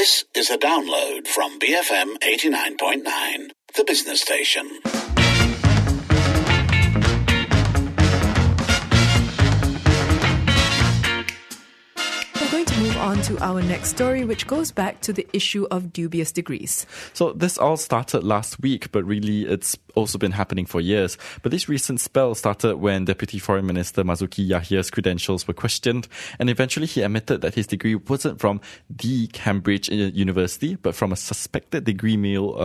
This is a download from BFM 89.9, the business station. We're going to move on to our next story, which goes back to the issue of dubious degrees. So this all started last week, but really it's also been happening for years. But this recent spell started when Deputy Foreign Minister Marzuki Yahia's credentials were questioned, and eventually he admitted that his degree wasn't from the Cambridge University, but from a suspected degree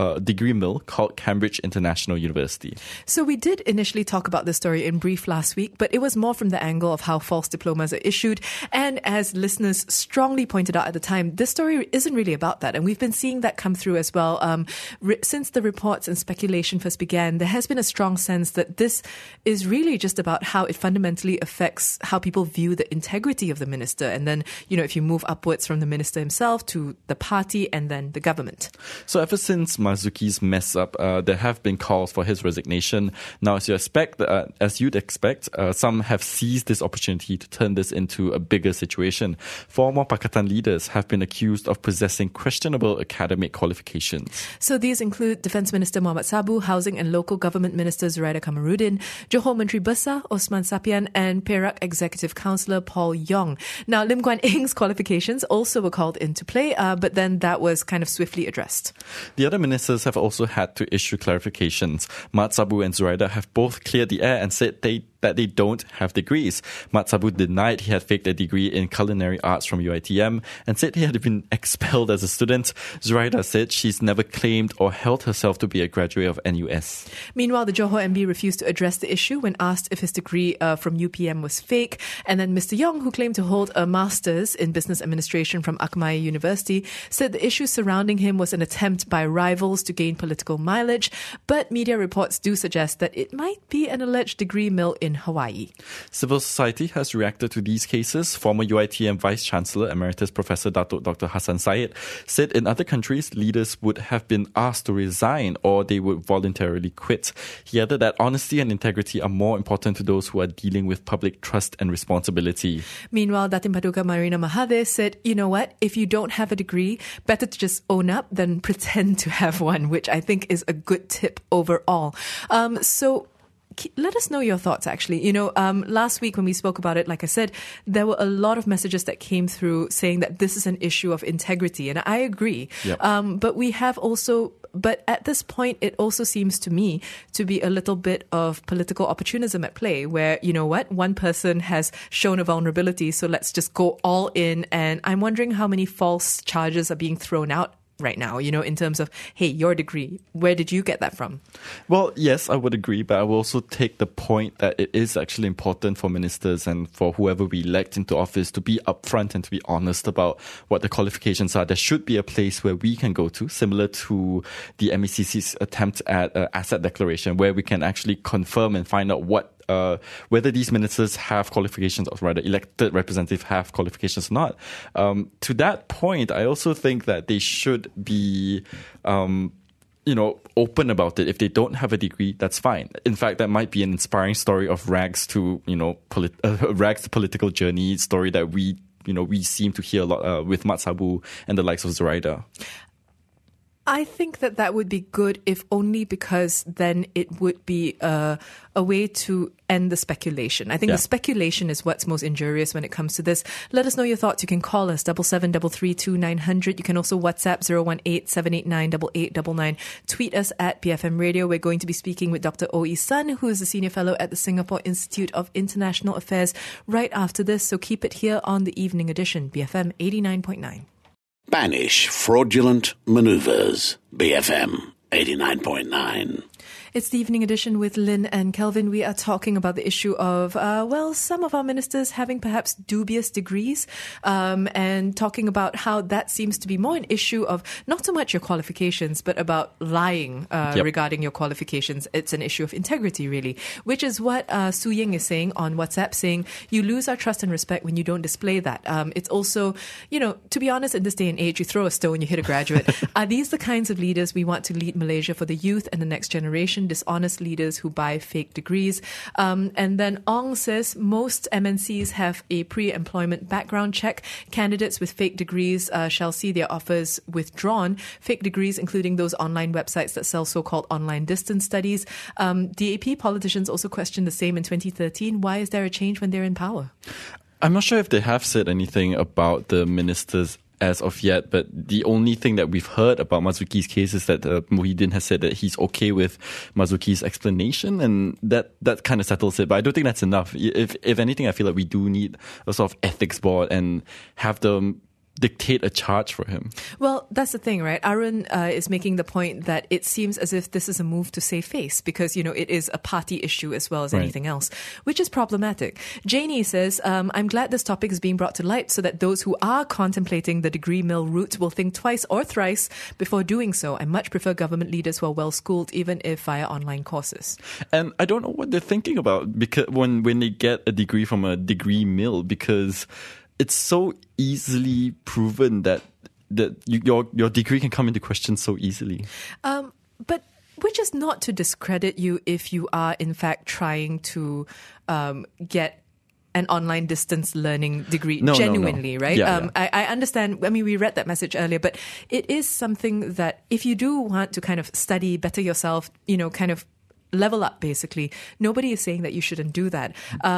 mill called Cambridge International University. So we did initially talk about this story in brief last week, but it was more from the angle of how false diplomas are issued. And as listeners strongly pointed out at the time, this story isn't really about that. And we've been seeing that come through as well. Since the reports and speculation first began, there has been a strong sense that this is really just about how it fundamentally affects how people view the integrity of the minister. And then, if you move upwards from the minister himself to the party and then the government. So ever since Marzuki's mess up, there have been calls for his resignation. Now, as you'd expect, some have seized this opportunity to turn this into a bigger situation. Former Pakatan leaders have been accused of possessing questionable academic qualifications. So these include Defence Minister Muhammad Sabu, Housing and Local Government Minister Zuraida Kamarudin, Johor Menteri Besar Osman Sapian, and Perak Executive Councillor Paul Yong. Now, Lim Guan Eng's qualifications also were called into play, but then that was kind of swiftly addressed. The other ministers have also had to issue clarifications. Mat Sabu and Zuraida have both cleared the air and said that they don't have degrees. Mat Sabu denied he had faked a degree in culinary arts from UiTM and said he had been expelled as a student. Zuraida said she's never claimed or held herself to be a graduate of NUS. Meanwhile, the Johor MB refused to address the issue when asked if his degree from UPM was fake. And then Mr. Yong, who claimed to hold a master's in business administration from Akmaya University, said the issue surrounding him was an attempt by rivals to gain political mileage. But media reports do suggest that it might be an alleged degree mill in Hawaii. Civil society has reacted to these cases. Former UiTM Vice Chancellor Emeritus Professor Datuk Dr. Hassan Syed said in other countries, leaders would have been asked to resign or they would voluntarily quit. He added that honesty and integrity are more important to those who are dealing with public trust and responsibility. Meanwhile, Datin Paduka Marina Mahathir said, you know what, if you don't have a degree, better to just own up than pretend to have one, which I think is a good tip overall. So let us know your thoughts, actually. Last week when we spoke about it, like I said, there were a lot of messages that came through saying that this is an issue of integrity. And I agree. Yep. But at this point, it also seems to me to be a little bit of political opportunism at play where, one person has shown a vulnerability, so let's just go all in. And I'm wondering how many false charges are being thrown out right now, in terms of, hey, your degree, where did you get that from? Well, yes, I would agree, but I will also take the point that it is actually important for ministers and for whoever we elect into office to be upfront and to be honest about what the qualifications are. There should be a place where we can go to, similar to the MECC's attempt at asset declaration, where we can actually confirm and find out whether these ministers have qualifications, or rather elected representatives have qualifications or not. To that point, I also think that they should be open about it. If they don't have a degree, that's fine. In fact, that might be an inspiring story of rags to political journey story that we seem to hear a lot with Mat Sabu and the likes of Zuraida. I think that would be good, if only because then it would be a way to end the speculation. I think the speculation is what's most injurious when it comes to this. Let us know your thoughts. You can call us 77332900. You can also WhatsApp 018-789-8899. Tweet us at BFM Radio. We're going to be speaking with Dr. O.E. Sun, who is a senior fellow at the Singapore Institute of International Affairs, right after this. So keep it here on the evening edition, BFM 89.9. Banish fraudulent maneuvers. BFM 89.9. It's the evening edition with Lynn and Kelvin. We are talking about the issue of, some of our ministers having perhaps dubious degrees, and talking about how that seems to be more an issue of not so much your qualifications, but about lying regarding your qualifications. It's an issue of integrity, really, which is what Su Ying is saying on WhatsApp, saying you lose our trust and respect when you don't display that. It's also, to be honest, in this day and age, you throw a stone, you hit a graduate. Are these the kinds of leaders we want to lead Malaysia for the youth and the next generation? question dishonest leaders who buy fake degrees. And then Ong says most MNCs have a pre-employment background check. Candidates with fake degrees shall see their offers withdrawn. Fake degrees, including those online websites that sell so-called online distance studies. DAP politicians also questioned the same in 2013. Why is there a change when they're in power? I'm not sure if they have said anything about the ministers as of yet, but the only thing that we've heard about Marzuki's case is that Muhyiddin has said that he's okay with Marzuki's explanation, and that kind of settles it. But I don't think that's enough. If anything, I feel like we do need a sort of ethics board and have them dictate a charge for him. Well, that's the thing, right? Arun is making the point that it seems as if this is a move to save face because, it is a party issue as well as anything else, which is problematic. Janie says, I'm glad this topic is being brought to light so that those who are contemplating the degree mill route will think twice or thrice before doing so. I much prefer government leaders who are well schooled, even if via online courses. And I don't know what they're thinking about because when they get a degree from a degree mill, because it's so easily proven that your degree can come into question so easily. But which is not to discredit you if you are in fact trying to get an online distance learning degree genuinely, right? Yeah. I understand. I mean, we read that message earlier, but it is something that if you do want to kind of study, better yourself, kind of level up, basically, nobody is saying that you shouldn't do that.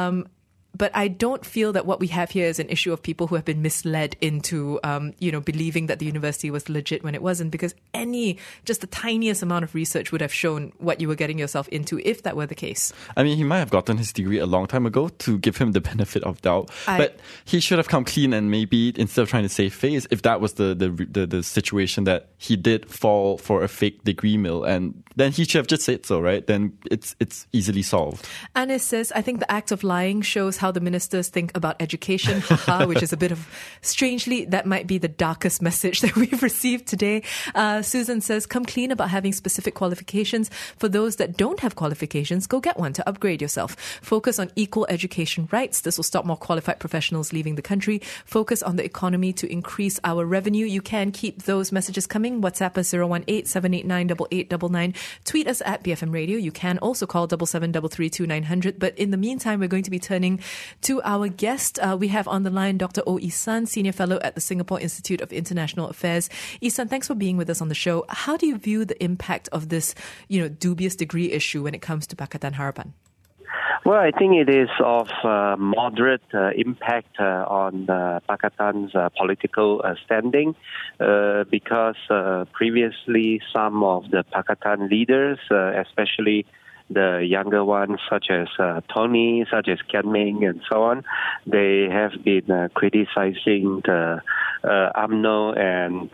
But I don't feel that what we have here is an issue of people who have been misled into, believing that the university was legit when it wasn't, because just the tiniest amount of research would have shown what you were getting yourself into if that were the case. I mean, he might have gotten his degree a long time ago to give him the benefit of doubt, but he should have come clean and maybe instead of trying to save face, if that was the situation that he did fall for a fake degree mill, and then he should have just said so, right? Then it's easily solved. Anis says, I think the act of lying shows how the ministers think about education, which is a bit of, strangely, that might be the darkest message that we've received today. Susan says, come clean about having specific qualifications. For those that don't have qualifications, go get one to upgrade yourself. Focus on equal education rights. This will stop more qualified professionals leaving the country. Focus on the economy to increase our revenue. You can keep those messages coming. WhatsApp us 018-789-8899. Tweet us at BFM Radio. You can also call 77332900. But in the meantime, we're going to be turning to our guest. We have on the line Dr. Oh Isan, Senior Fellow at the Singapore Institute of International Affairs. Isan, thanks for being with us on the show. How do you view the impact of this, dubious degree issue when it comes to Pakatan Harapan? Well, I think it is of moderate impact on Pakatan's political standing because previously some of the Pakatan leaders, especially the younger ones such as Tony, such as Kian Meng and so on, they have been criticizing the UMNO and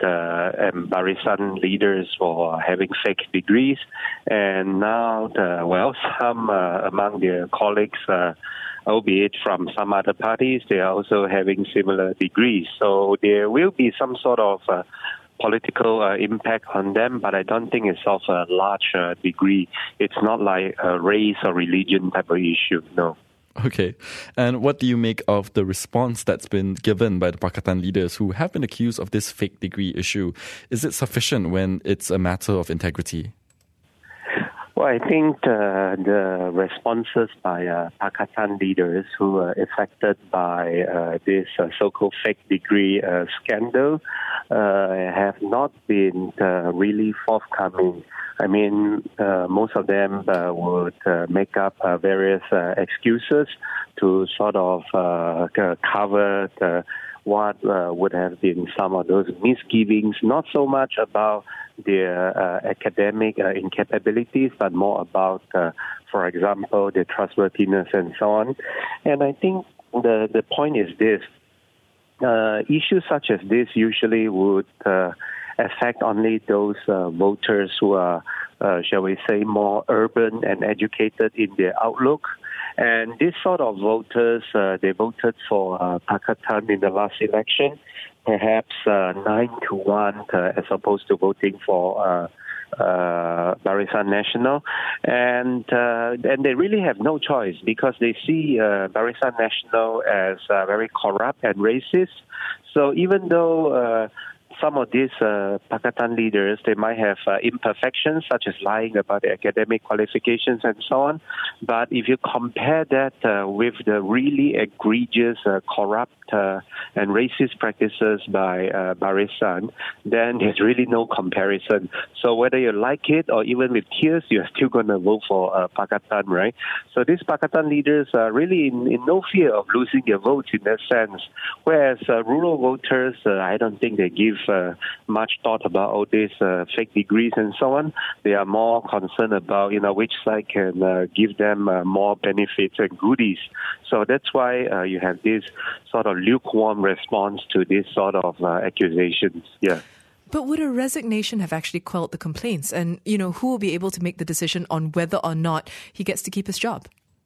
Barisan leaders for having fake degrees. And now, some among their colleagues, albeit from some other parties, they are also having similar degrees. So there will be some sort of political impact on them, but I don't think it's of a large degree. It's not like a race or religion type of issue, no. Okay. And what do you make of the response that's been given by the Pakatan leaders who have been accused of this fake degree issue? Is it sufficient when it's a matter of integrity? Well, I think the responses by Pakatan leaders who are affected by this so-called fake degree scandal have not been really forthcoming. I mean, most of them would make up various excuses to sort of cover what would have been some of those misgivings, not so much about their academic incapabilities, but more about, for example, their trustworthiness and so on. And I think the point is this. Issues such as this usually would affect only those voters who are, shall we say, more urban and educated in their outlook. And this sort of voters, they voted for Pakatan in the last election, perhaps 9-1 as opposed to voting for Barisan Nasional. And they really have no choice because they see Barisan Nasional as very corrupt and racist. So even though some of these Pakatan leaders, they might have imperfections, such as lying about their academic qualifications and so on. But if you compare that with the really egregious, corrupt and racist practices by Barisan, then there's really no comparison. So whether you like it or even with tears, you're still going to vote for Pakatan, right? So these Pakatan leaders are really in no fear of losing their votes in that sense. Whereas rural voters, I don't think they give much thought about all these fake degrees and so on. They are more concerned about, which side can give them more benefits and goodies. So that's why you have this sort of lukewarm response to this sort of accusations. Yeah. But would a resignation have actually quelled the complaints? And, who will be able to make the decision on whether or not he gets to keep his job?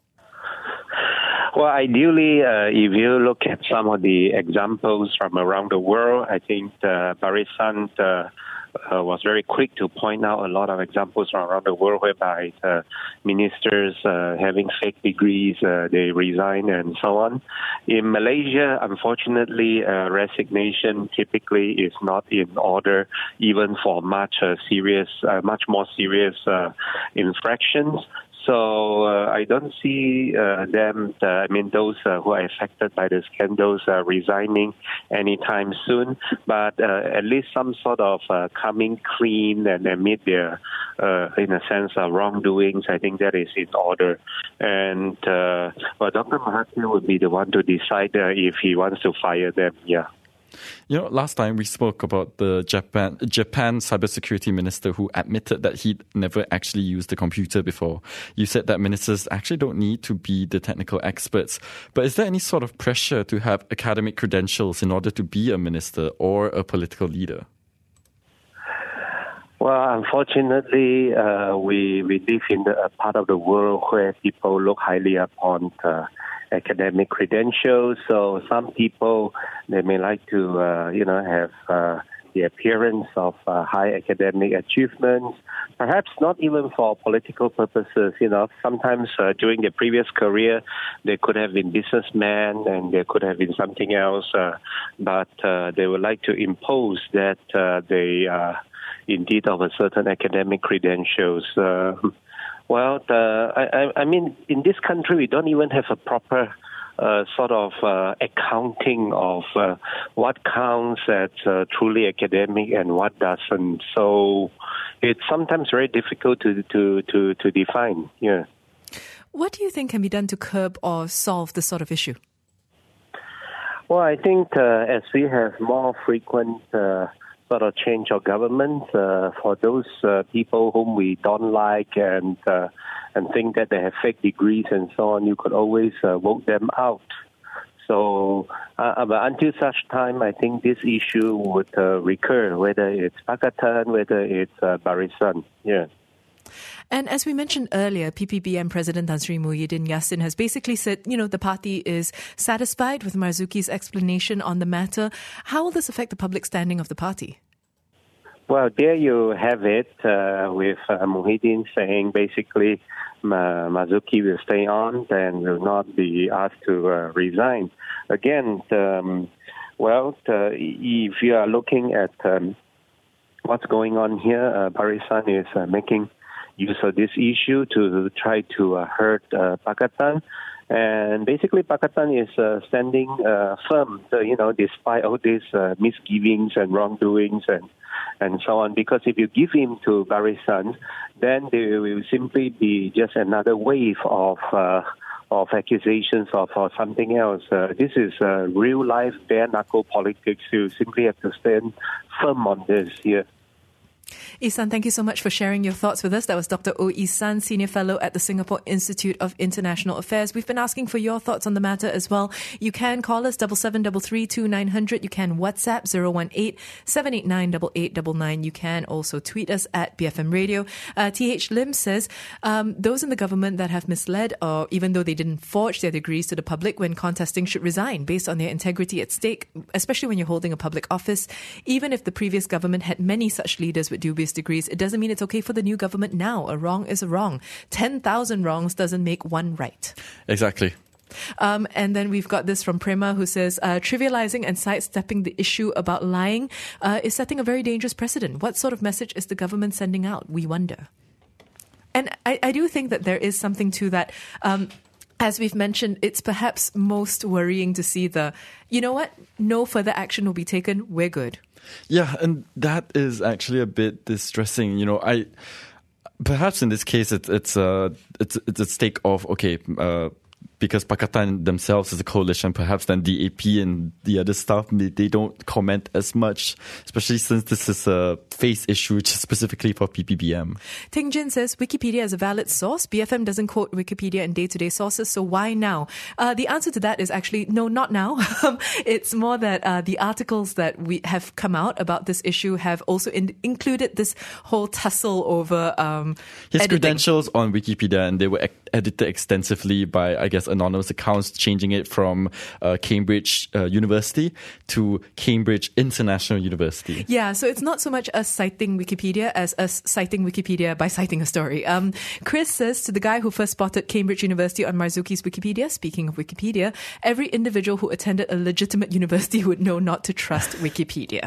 Well, ideally, if you look at some of the examples from around the world, I think Barisan was very quick to point out a lot of examples from around the world whereby ministers having fake degrees, they resign and so on. In Malaysia, unfortunately, resignation typically is not in order, even for much more serious infractions. So I don't see those who are affected by the scandals resigning anytime soon. But at least some sort of coming clean and admit their, in a sense, wrongdoings. I think that is in order. And Dr. Mahathir would be the one to decide if he wants to fire them. Yeah. Last time we spoke about the Japan cybersecurity minister who admitted that he'd never actually used a computer before. You said that ministers actually don't need to be the technical experts. But is there any sort of pressure to have academic credentials in order to be a minister or a political leader? Well, unfortunately, we live in a part of the world where people look highly upon academic credentials. So some people, they may like to, have the appearance of high academic achievements, perhaps not even for political purposes. Sometimes during their previous career, they could have been businessmen and they could have been something else, but they would like to impose that they are indeed of a certain academic credentials. In this country, we don't even have a proper sort of accounting of what counts as truly academic and what doesn't. So it's sometimes very difficult to define. Yeah. What do you think can be done to curb or solve this sort of issue? Well, I think as we have more frequent sort of change of government, for those people whom we don't like and think that they have fake degrees and so on, you could always vote them out. So but until such time, I think this issue would recur, whether it's Pakatan, whether it's Barisan. Yeah. And as we mentioned earlier, PPBM President Tan Sri Muhyiddin Yassin has basically said, the party is satisfied with Marzuki's explanation on the matter. How will this affect the public standing of the party? Well, there you have it, with Muhyiddin saying basically Marzuki will stay on and will not be asked to resign. Again, if you are looking at what's going on here, Barisan is making use of this issue to try to hurt Pakatan. And basically, Pakatan is standing firm, despite all these misgivings and wrongdoings and so on. Because if you give him to Barisan, then there will simply be just another wave of accusations or something else. This is real life bare knuckle politics. You simply have to stand firm on this here. Ihsan, thank you so much for sharing your thoughts with us. That was Dr. Oh Ihsan, Senior Fellow at the Singapore Institute of International Affairs. We've been asking for your thoughts on the matter as well. You can call us 77332900. You can WhatsApp 018-789-8899. You can also tweet us at BFM Radio. T.H. Lim says, those in the government that have misled or even though they didn't forge their degrees to the public when contesting should resign based on their integrity at stake, especially when you're holding a public office. Even if the previous government had many such leaders with dubious degrees, it doesn't mean it's okay for the new government now. A wrong is a wrong. 10,000 wrongs doesn't make one right. Exactly. And then we've got this from Prema, who says, trivializing and sidestepping the issue about lying is setting a very dangerous precedent. What sort of message is the government sending out? We wonder. And I do think that there is something to that. As we've mentioned, it's perhaps most worrying to see you know what? No further action will be taken. We're good. Yeah, and that is actually a bit distressing. Perhaps in this case, it's a stake of, because Pakatan themselves is a coalition, perhaps then DAP and the other stuff, they don't comment as much, especially since this is a face issue specifically for PPBM. Ting Jin says, Wikipedia is a valid source. BFM doesn't quote Wikipedia in day-to-day sources, so why now? The answer to that is actually, no, not now. It's more that the articles that we have come out about this issue have also included this whole tussle over his editing. credentials on Wikipedia, and they were edited extensively by, I guess, anonymous accounts, changing it from Cambridge University to Cambridge International University. Yeah, so it's not so much us citing Wikipedia as us citing Wikipedia by citing a story. Chris says, to the guy who first spotted Cambridge University on Marzuki's Wikipedia, speaking of Wikipedia, every individual who attended a legitimate university would know not to trust Wikipedia.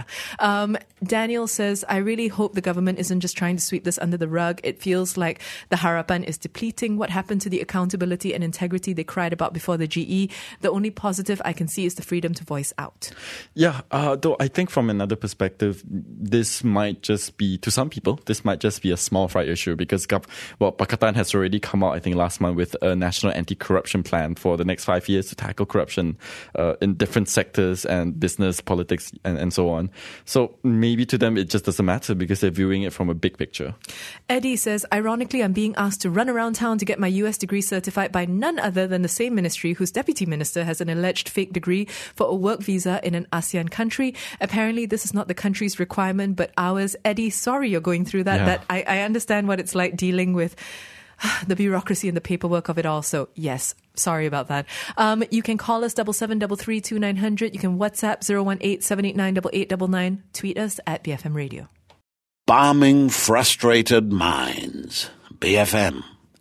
Daniel says, I really hope the government isn't just trying to sweep this under the rug. It feels like the Harapan is depleting. What happened to the accountability and integrity they cried about before the GE? The only positive I can see is the freedom to voice out. Yeah, though I think from another perspective, this might just be, to some people, this might just be a small fry issue because, Pakatan has already come out, I think, last month with a national anti-corruption plan for the next 5 years to tackle corruption in different sectors and business, politics, and so on. So maybe to them it just doesn't matter because they're viewing it from a big picture. Eddie says, ironically, I'm being asked to run around town to get my US degree certified by none other than the same ministry whose deputy minister has an alleged fake degree for a work visa in an ASEAN country. Apparently, this is not the country's requirement, but ours. Eddie, sorry you're going through that. Yeah. That I understand what it's like dealing with the bureaucracy and the paperwork of it all. So yes, sorry about that. You can call us 77332900. You can WhatsApp 018-789-8899. Tweet us at BFM Radio. Balming frustrated minds. BFM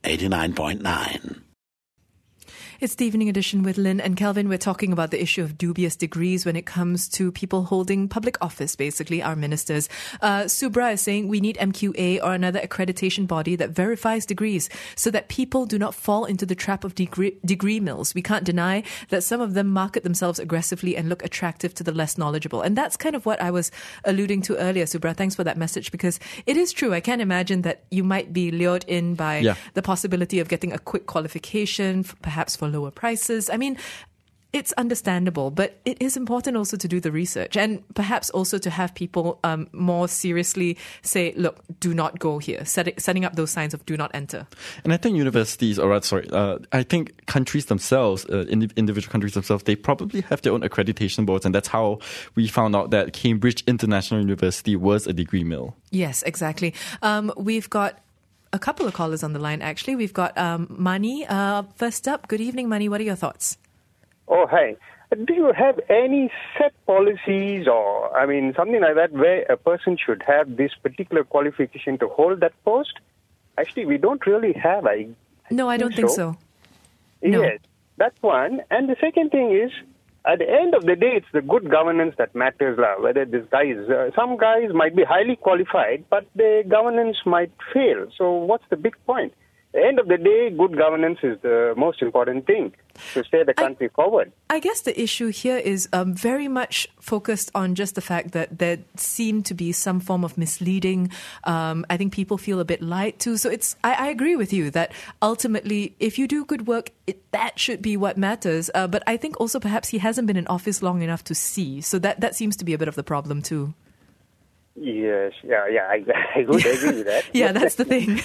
89.9. It's the evening edition with Lynn and Kelvin. We're talking about the issue of dubious degrees when it comes to people holding public office, basically our ministers. Subra is saying we need MQA or another accreditation body that verifies degrees so that people do not fall into the trap of degree mills. We can't deny that some of them market themselves aggressively and look attractive to the less knowledgeable. And that's kind of what I was alluding to earlier, Subra. Thanks for that message, because it is true. I can imagine that you might be lured in by the possibility of getting a quick qualification, perhaps for lower prices. I mean, it's understandable, but it is important also to do the research and perhaps also to have people more seriously say, look, do not go here, setting up those signs of do not enter. And I think universities, I think countries themselves, individual countries themselves, they probably have their own accreditation boards, and that's how we found out that Cambridge International University was a degree mill. Yes, exactly. We've got a couple of callers on the line, actually. We've got Mani first up. Good evening, Mani. What are your thoughts? Oh, hi. Do you have any set policies or, something like that where a person should have this particular qualification to hold that post? Actually, we don't really have. No, I don't think so. Yes, No. that's one. And the second thing is, at the end of the day, it's the good governance that matters. Whether this guy is, some guys might be highly qualified, but the governance might fail. So what's the big point? At the end of the day, good governance is the most important thing to steer the country forward. I guess the issue here is very much focused on just the fact that there seemed to be some form of misleading. I think people feel a bit lied to. So I agree with you that ultimately, if you do good work, that should be what matters. But I think also perhaps he hasn't been in office long enough to see. So that seems to be a bit of the problem too. Yes, I would agree with that. Yeah, that's the thing.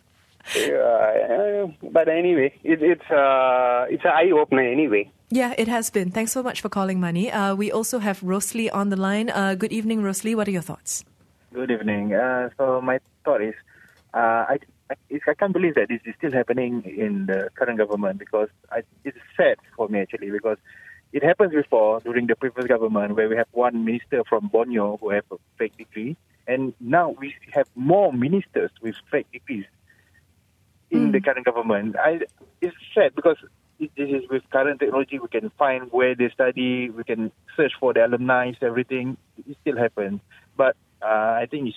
But anyway, it's an eye-opener anyway. Yeah, it has been. Thanks so much for calling, Mani. We also have Rosely on the line. Good evening, Rosely. What are your thoughts? Good evening. So my thought is, I can't believe that this is still happening in the current government because it's sad for me actually because it happened before during the previous government where we have one minister from Borneo who have a fake degree, and now we have more ministers with fake degrees in the current government. It's sad because is with current technology, we can find where they study, we can search for the alumni, everything. It still happens. But I think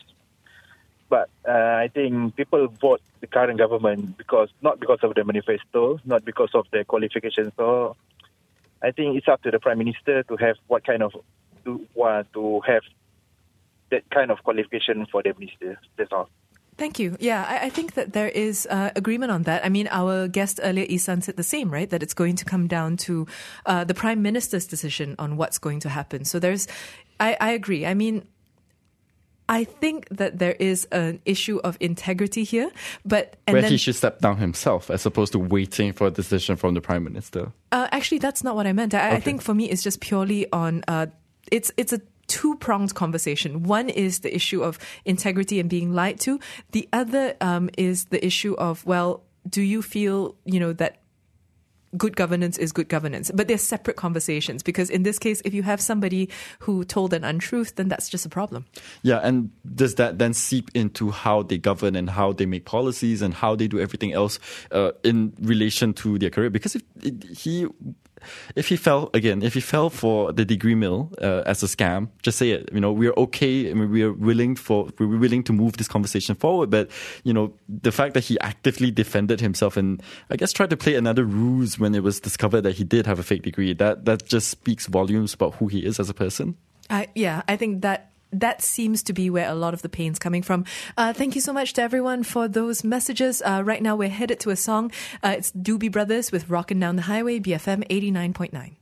people vote the current government not because of the manifesto, not because of their qualifications. So I think it's up to the Prime Minister to have to have that kind of qualification for the minister. That's all. Thank you. Yeah, I think that there is agreement on that. I mean, our guest earlier, Isan, said the same, right? That it's going to come down to the Prime Minister's decision on what's going to happen. So I agree. I mean, I think that there is an issue of integrity here, he should step down himself as opposed to waiting for a decision from the Prime Minister. Actually, that's not what I meant. I think for me, it's just purely on it's a two-pronged conversation. One is the issue of integrity and being lied to. The other is the issue of, well, do you feel, that good governance is good governance? But they're separate conversations, because in this case, if you have somebody who told an untruth, then that's just a problem. Yeah, and does that then seep into how they govern and how they make policies and how they do everything else in relation to their career? Because if he fell for the degree mill as a scam, just say it. We're okay. I mean, we're willing to move this conversation forward. But the fact that he actively defended himself and I guess tried to play another ruse when it was discovered that he did have a fake degree, that just speaks volumes about who he is as a person. I think that seems to be where a lot of the pain's coming from. Thank you so much to everyone for those messages. Right now, we're headed to a song. It's Doobie Brothers with Rockin' Down the Highway, BFM 89.9.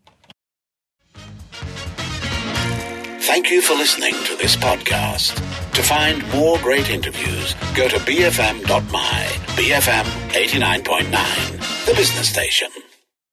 Thank you for listening to this podcast. To find more great interviews, go to bfm.my, BFM 89.9, the business station.